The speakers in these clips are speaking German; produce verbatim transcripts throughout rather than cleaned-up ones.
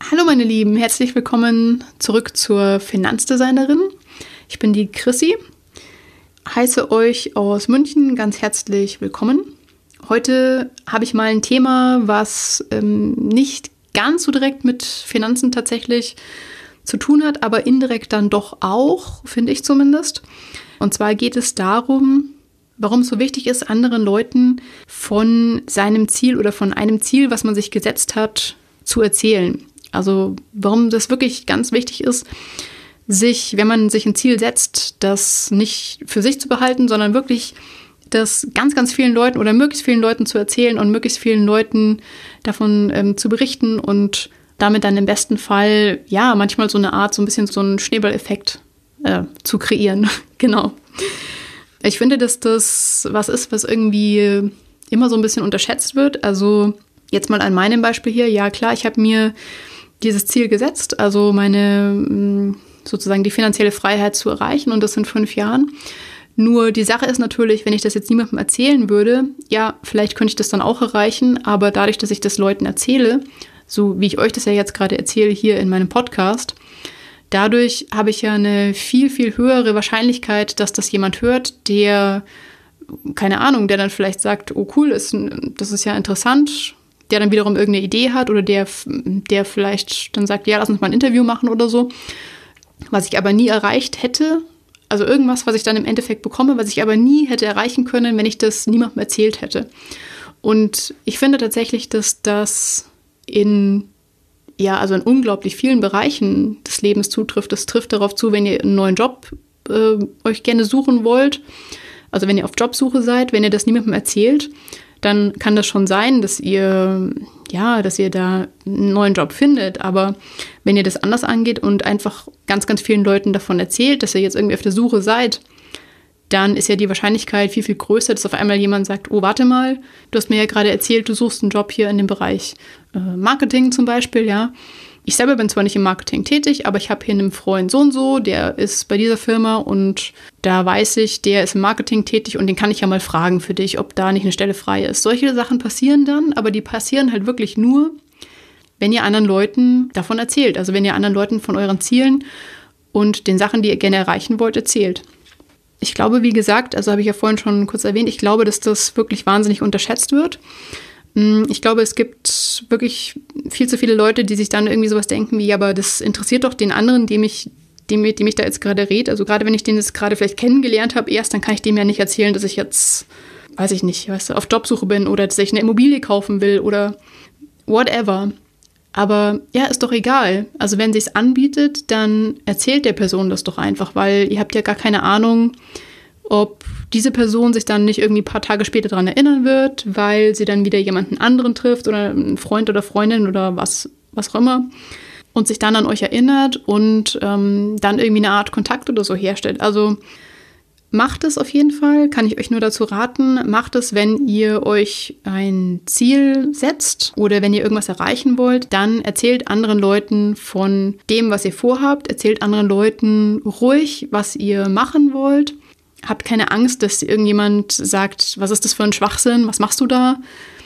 Hallo meine Lieben, herzlich willkommen zurück zur Finanzdesignerin. Ich bin die Chrissy, heiße euch aus München ganz herzlich willkommen. Heute habe ich mal ein Thema, was ähm, nicht ganz so direkt mit Finanzen tatsächlich zu tun hat, aber indirekt dann doch auch, finde ich zumindest. Und zwar geht es darum, warum es so wichtig ist, anderen Leuten von seinem Ziel oder von einem Ziel, was man sich gesetzt hat, zu erzählen. Also warum das wirklich ganz wichtig ist, sich, wenn man sich ein Ziel setzt, das nicht für sich zu behalten, sondern wirklich das ganz, ganz vielen Leuten oder möglichst vielen Leuten zu erzählen und möglichst vielen Leuten davon ähm, zu berichten und damit dann im besten Fall, ja, manchmal so eine Art, so ein bisschen so einen Schneeballeffekt äh, zu kreieren. Genau. Ich finde, dass das was ist, was irgendwie immer so ein bisschen unterschätzt wird. Also jetzt mal an meinem Beispiel hier. Ja, klar, ich habe mir dieses Ziel gesetzt, also meine sozusagen die finanzielle Freiheit zu erreichen, und das in fünf Jahren. Nur die Sache ist natürlich, wenn ich das jetzt niemandem erzählen würde, ja, vielleicht könnte ich das dann auch erreichen, aber dadurch, dass ich das Leuten erzähle, so wie ich euch das ja jetzt gerade erzähle hier in meinem Podcast, dadurch habe ich ja eine viel, viel höhere Wahrscheinlichkeit, dass das jemand hört, der, keine Ahnung, der dann vielleicht sagt, oh cool, ist, das ist ja interessant, der dann wiederum irgendeine Idee hat oder der, der vielleicht dann sagt, ja, lass uns mal ein Interview machen oder so, was ich aber nie erreicht hätte. Also irgendwas, was ich dann im Endeffekt bekomme, was ich aber nie hätte erreichen können, wenn ich das niemandem erzählt hätte. Und ich finde tatsächlich, dass das in, ja, also in unglaublich vielen Bereichen des Lebens zutrifft. Das trifft darauf zu, wenn ihr einen neuen Job äh, euch gerne suchen wollt. Also wenn ihr auf Jobsuche seid, wenn ihr das niemandem erzählt, dann kann das schon sein, dass ihr, ja, dass ihr da einen neuen Job findet. Aber wenn ihr das anders angeht und einfach ganz, ganz vielen Leuten davon erzählt, dass ihr jetzt irgendwie auf der Suche seid, dann ist ja die Wahrscheinlichkeit viel, viel größer, dass auf einmal jemand sagt, oh, warte mal, du hast mir ja gerade erzählt, du suchst einen Job hier in dem Bereich äh, Marketing zum Beispiel, ja. Ich selber bin zwar nicht im Marketing tätig, aber ich habe hier einen Freund so und so, der ist bei dieser Firma und da weiß ich, der ist im Marketing tätig und den kann ich ja mal fragen für dich, ob da nicht eine Stelle frei ist. Solche Sachen passieren dann, aber die passieren halt wirklich nur, wenn ihr anderen Leuten davon erzählt. Also wenn ihr anderen Leuten von euren Zielen und den Sachen, die ihr gerne erreichen wollt, erzählt. Ich glaube, wie gesagt, also habe ich ja vorhin schon kurz erwähnt, ich glaube, dass das wirklich wahnsinnig unterschätzt wird. Ich glaube, es gibt wirklich viel zu viele Leute, die sich dann irgendwie sowas denken wie, ja, aber das interessiert doch den anderen, dem ich, dem, dem ich da jetzt gerade rede. Also gerade wenn ich den jetzt gerade vielleicht kennengelernt habe erst, dann kann ich dem ja nicht erzählen, dass ich jetzt, weiß ich nicht, weißt du, auf Jobsuche bin oder dass ich eine Immobilie kaufen will oder whatever. Aber ja, ist doch egal. Also wenn sich's anbietet, dann erzählt der Person das doch einfach, weil ihr habt ja gar keine Ahnung, ob diese Person sich dann nicht irgendwie ein paar Tage später daran erinnern wird, weil sie dann wieder jemanden anderen trifft oder einen Freund oder Freundin oder was, was auch immer und sich dann an euch erinnert und ähm, dann irgendwie eine Art Kontakt oder so herstellt. Also macht es auf jeden Fall, kann ich euch nur dazu raten, macht es, wenn ihr euch ein Ziel setzt oder wenn ihr irgendwas erreichen wollt, dann erzählt anderen Leuten von dem, was ihr vorhabt, erzählt anderen Leuten ruhig, was ihr machen wollt. Habt keine Angst, dass irgendjemand sagt, was ist das für ein Schwachsinn, was machst du da?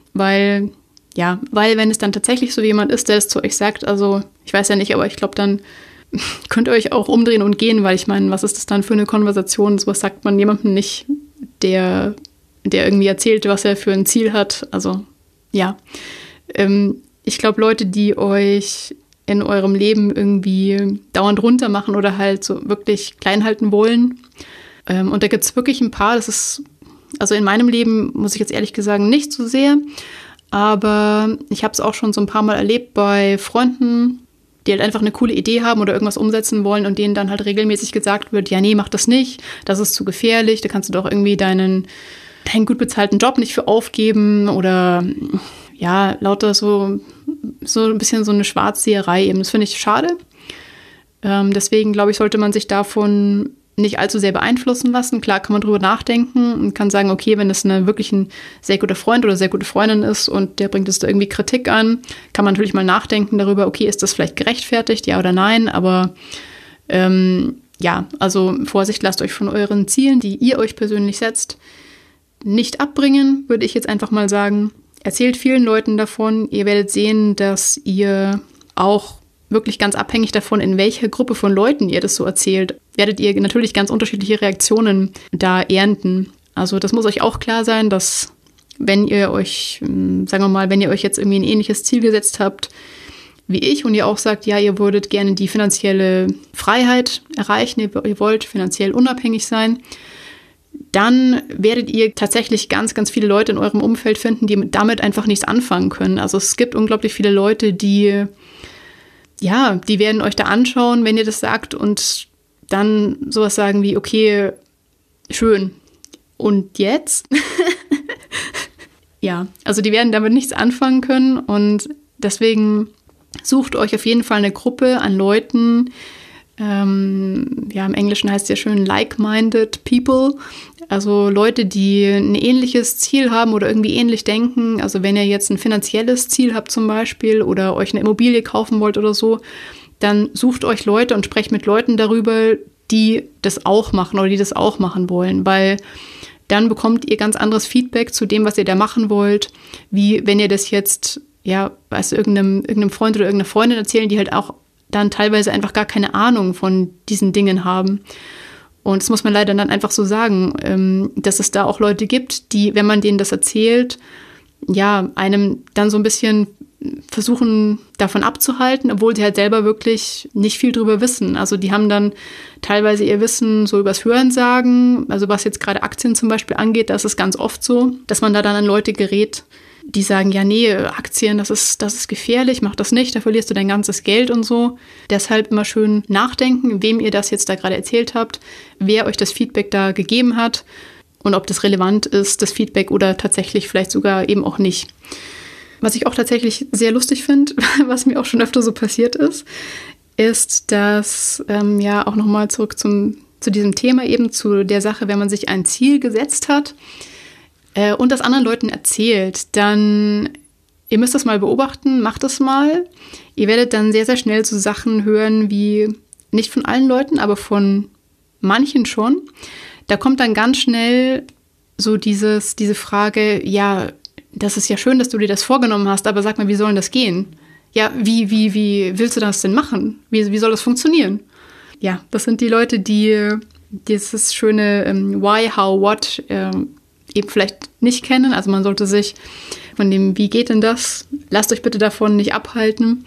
Weil, ja, weil wenn es dann tatsächlich so jemand ist, der es zu euch sagt, also ich weiß ja nicht, aber ich glaube, dann könnt ihr euch auch umdrehen und gehen, weil ich meine, was ist das dann für eine Konversation? Sowas sagt man jemandem nicht, der, der irgendwie erzählt, was er für ein Ziel hat. Also, ja. Ähm, ich glaube, Leute, die euch in eurem Leben irgendwie dauernd runtermachen oder halt so wirklich klein halten wollen, und da gibt es wirklich ein paar, das ist, also in meinem Leben, muss ich jetzt ehrlich gesagt, nicht so sehr, aber ich habe es auch schon so ein paar Mal erlebt bei Freunden, die halt einfach eine coole Idee haben oder irgendwas umsetzen wollen und denen dann halt regelmäßig gesagt wird, ja nee, mach das nicht, das ist zu gefährlich, da kannst du doch irgendwie deinen, deinen gut bezahlten Job nicht für aufgeben oder ja, lauter so, so ein bisschen so eine Schwarzseherei eben. Das finde ich schade. Ähm, deswegen glaube ich, sollte man sich davon nicht allzu sehr beeinflussen lassen. Klar kann man drüber nachdenken und kann sagen, okay, wenn das eine wirklich ein sehr guter Freund oder sehr gute Freundin ist und der bringt es da irgendwie Kritik an, kann man natürlich mal nachdenken darüber, okay, ist das vielleicht gerechtfertigt, ja oder nein, aber ähm, ja, also Vorsicht, lasst euch von euren Zielen, die ihr euch persönlich setzt, nicht abbringen, würde ich jetzt einfach mal sagen. Erzählt vielen Leuten davon, ihr werdet sehen, dass ihr auch wirklich ganz abhängig davon, in welcher Gruppe von Leuten ihr das so erzählt, werdet ihr natürlich ganz unterschiedliche Reaktionen da ernten. Also das muss euch auch klar sein, dass wenn ihr euch, sagen wir mal, wenn ihr euch jetzt irgendwie ein ähnliches Ziel gesetzt habt wie ich und ihr auch sagt, ja, ihr würdet gerne die finanzielle Freiheit erreichen, ihr, ihr wollt finanziell unabhängig sein, dann werdet ihr tatsächlich ganz, ganz viele Leute in eurem Umfeld finden, die damit einfach nichts anfangen können. Also es gibt unglaublich viele Leute, die, ja, die werden euch da anschauen, wenn ihr das sagt und dann sowas sagen wie, okay, schön. Und jetzt? Ja, also die werden damit nichts anfangen können und deswegen sucht euch auf jeden Fall eine Gruppe an Leuten, ähm, ja, im Englischen heißt es ja schön like-minded people, also Leute, die ein ähnliches Ziel haben oder irgendwie ähnlich denken. Also wenn ihr jetzt ein finanzielles Ziel habt zum Beispiel oder euch eine Immobilie kaufen wollt oder so, dann sucht euch Leute und sprecht mit Leuten darüber, die das auch machen oder die das auch machen wollen, weil dann bekommt ihr ganz anderes Feedback zu dem, was ihr da machen wollt, wie wenn ihr das jetzt, ja, weißt du, irgendeinem, irgendeinem Freund oder irgendeiner Freundin erzählen, die halt auch dann teilweise einfach gar keine Ahnung von diesen Dingen haben. Und das muss man leider dann einfach so sagen, ähm, dass es da auch Leute gibt, die, wenn man denen das erzählt, ja, einem dann so ein bisschen versuchen, davon abzuhalten, obwohl sie halt selber wirklich nicht viel drüber wissen. Also die haben dann teilweise ihr Wissen so übers Hörensagen, also was jetzt gerade Aktien zum Beispiel angeht, da ist es ganz oft so, dass man da dann an Leute gerät, die sagen, ja, nee, Aktien, das ist, das ist gefährlich, mach das nicht, da verlierst du dein ganzes Geld und so. Deshalb immer schön nachdenken, wem ihr das jetzt da gerade erzählt habt, wer euch das Feedback da gegeben hat und ob das relevant ist, das Feedback, oder tatsächlich vielleicht sogar eben auch nicht. Was ich auch tatsächlich sehr lustig finde, was mir auch schon öfter so passiert ist, ist, dass, ähm, ja, auch nochmal zurück zum, zu diesem Thema eben, zu der Sache, wenn man sich ein Ziel gesetzt hat, und das anderen Leuten erzählt, dann, ihr müsst das mal beobachten, macht das mal. Ihr werdet dann sehr, sehr schnell so Sachen hören wie, nicht von allen Leuten, aber von manchen schon. Da kommt dann ganz schnell so dieses, diese Frage, ja, das ist ja schön, dass du dir das vorgenommen hast, aber sag mal, wie soll denn das gehen? Ja, wie, wie, wie willst du das denn machen? Wie, wie soll das funktionieren? Ja, das sind die Leute, die dieses schöne ähm, Why, How, What ähm, eben vielleicht nicht kennen. Also man sollte sich von dem, wie geht denn das? Lasst euch bitte davon nicht abhalten,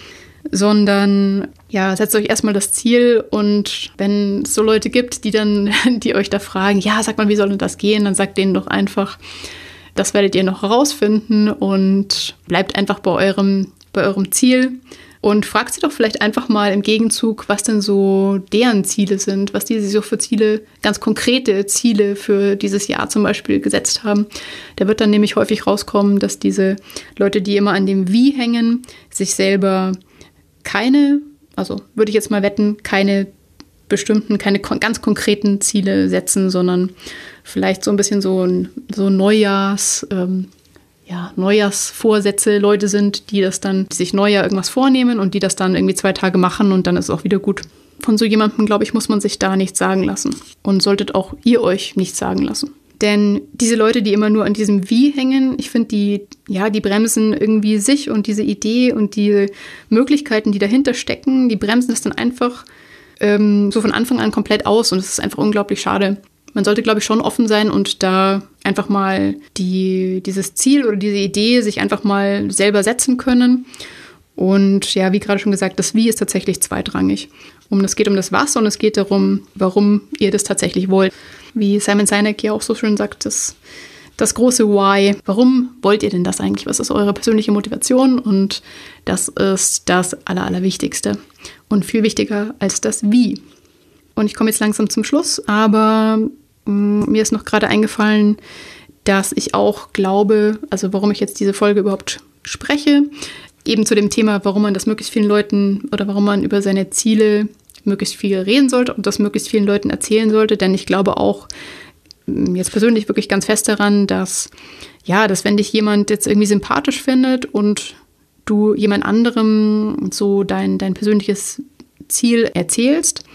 sondern ja, setzt euch erstmal das Ziel, und wenn es so Leute gibt, die dann, die euch da fragen, ja, sag mal, wie soll denn das gehen? Dann sagt denen doch einfach, das werdet ihr noch herausfinden, und bleibt einfach bei eurem, bei eurem Ziel. Und fragt sie doch vielleicht einfach mal im Gegenzug, was denn so deren Ziele sind, was die sich so für Ziele, ganz konkrete Ziele für dieses Jahr zum Beispiel gesetzt haben. Da wird dann nämlich häufig rauskommen, dass diese Leute, die immer an dem Wie hängen, sich selber keine, also würde ich jetzt mal wetten, keine bestimmten, keine kon- ganz konkreten Ziele setzen, sondern vielleicht so ein bisschen so ein so Neujahrs, ähm, ja, Neujahrsvorsätze, Leute sind, die das dann, die sich Neujahr irgendwas vornehmen und die das dann irgendwie zwei Tage machen und dann ist es auch wieder gut. Von so jemandem, glaube ich, muss man sich da nichts sagen lassen. Und solltet auch ihr euch nichts sagen lassen. Denn diese Leute, die immer nur an diesem Wie hängen, ich finde, die, ja, die bremsen irgendwie sich und diese Idee und die Möglichkeiten, die dahinter stecken, die bremsen das dann einfach ähm, so von Anfang an komplett aus, und es ist einfach unglaublich schade. Man sollte, glaube ich, schon offen sein und da einfach mal die, dieses Ziel oder diese Idee sich einfach mal selber setzen können. Und ja, wie gerade schon gesagt, das Wie ist tatsächlich zweitrangig. Um, es geht um das Was und es geht darum, warum ihr das tatsächlich wollt. Wie Simon Sinek ja auch so schön sagt, das, das große Why. Warum wollt ihr denn das eigentlich? Was ist eure persönliche Motivation? Und das ist das Aller, Allerwichtigste. Und viel wichtiger als das Wie. Und ich komme jetzt langsam zum Schluss, aber mh, mir ist noch gerade eingefallen, dass ich auch glaube, also warum ich jetzt diese Folge überhaupt spreche, eben zu dem Thema, warum man das möglichst vielen Leuten oder warum man über seine Ziele möglichst viel reden sollte und das möglichst vielen Leuten erzählen sollte. Denn ich glaube auch mh, jetzt persönlich wirklich ganz fest daran, dass, ja, dass wenn dich jemand jetzt irgendwie sympathisch findet und du jemand anderem so dein, dein persönliches Ziel erzählst,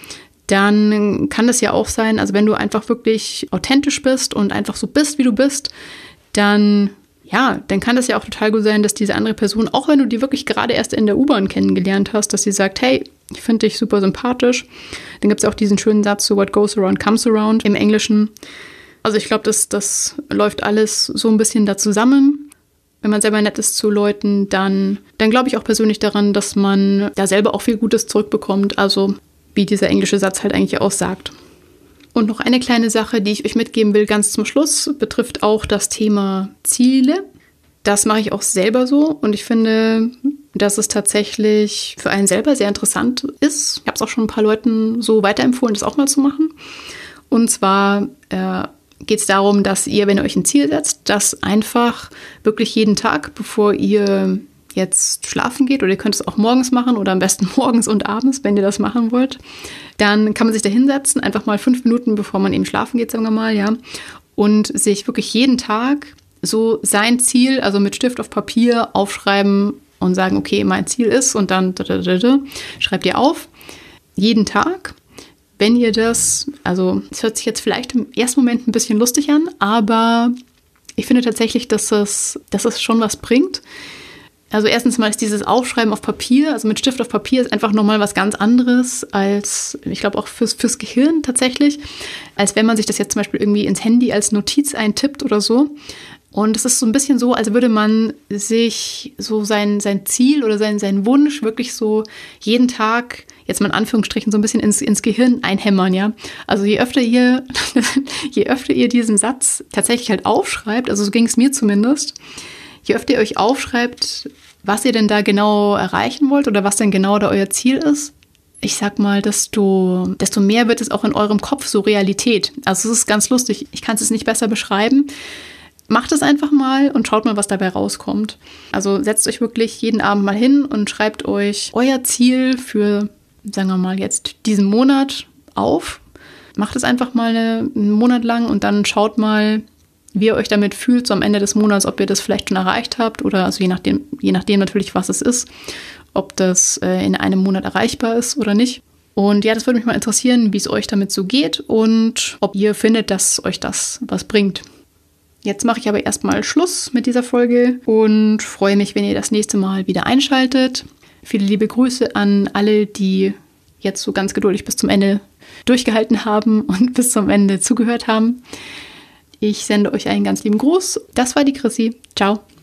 dann kann das ja auch sein, also wenn du einfach wirklich authentisch bist und einfach so bist, wie du bist, dann ja, dann kann das ja auch total gut sein, dass diese andere Person, auch wenn du die wirklich gerade erst in der U-Bahn kennengelernt hast, dass sie sagt, hey, ich finde dich super sympathisch. Dann gibt es auch diesen schönen Satz, so what goes around comes around im Englischen. Also ich glaube, das, das läuft alles so ein bisschen da zusammen. Wenn man selber nett ist zu Leuten, dann, dann glaube ich auch persönlich daran, dass man da selber auch viel Gutes zurückbekommt. Also wie dieser englische Satz halt eigentlich aussagt. Und noch eine kleine Sache, die ich euch mitgeben will, ganz zum Schluss, betrifft auch das Thema Ziele. Das mache ich auch selber so und ich finde, dass es tatsächlich für einen selber sehr interessant ist. Ich habe es auch schon ein paar Leuten so weiterempfohlen, das auch mal zu machen. Und zwar äh, geht es darum, dass ihr, wenn ihr euch ein Ziel setzt, das einfach wirklich jeden Tag, bevor ihr jetzt schlafen geht, oder ihr könnt es auch morgens machen oder am besten morgens und abends, wenn ihr das machen wollt, dann kann man sich da hinsetzen, einfach mal fünf Minuten, bevor man eben schlafen geht, sagen wir mal, ja, und sich wirklich jeden Tag so sein Ziel, also mit Stift auf Papier aufschreiben und sagen, okay, mein Ziel ist, und dann da, da, da, da, schreibt ihr auf, jeden Tag. Wenn ihr das, also es hört sich jetzt vielleicht im ersten Moment ein bisschen lustig an, aber ich finde tatsächlich, dass es, dass es schon was bringt. Also erstens mal ist dieses Aufschreiben auf Papier, also mit Stift auf Papier, ist einfach nochmal was ganz anderes als, ich glaube auch fürs, fürs Gehirn tatsächlich, als wenn man sich das jetzt zum Beispiel irgendwie ins Handy als Notiz eintippt oder so. Und es ist so ein bisschen so, als würde man sich so sein, sein Ziel oder sein, sein Wunsch wirklich so jeden Tag, jetzt mal in Anführungsstrichen, so ein bisschen ins, ins Gehirn einhämmern, ja. Also je öfter ihr, je öfter ihr diesen Satz tatsächlich halt aufschreibt, also so ging es mir zumindest, je öfter ihr euch aufschreibt, was ihr denn da genau erreichen wollt oder was denn genau da euer Ziel ist, ich sag mal, desto, desto mehr wird es auch in eurem Kopf so Realität. Also es ist ganz lustig, ich kann es nicht besser beschreiben. Macht es einfach mal und schaut mal, was dabei rauskommt. Also setzt euch wirklich jeden Abend mal hin und schreibt euch euer Ziel für, sagen wir mal, jetzt diesen Monat auf. Macht es einfach mal einen Monat lang und dann schaut mal, wie ihr euch damit fühlt, so am Ende des Monats, ob ihr das vielleicht schon erreicht habt oder also je nachdem, je nachdem natürlich, was es ist, ob das äh, in einem Monat erreichbar ist oder nicht. Und ja, das würde mich mal interessieren, wie es euch damit so geht und ob ihr findet, dass euch das was bringt. Jetzt mache ich aber erstmal Schluss mit dieser Folge und freue mich, wenn ihr das nächste Mal wieder einschaltet. Viele liebe Grüße an alle, die jetzt so ganz geduldig bis zum Ende durchgehalten haben und bis zum Ende zugehört haben. Ich sende euch einen ganz lieben Gruß. Das war die Chrissy. Ciao.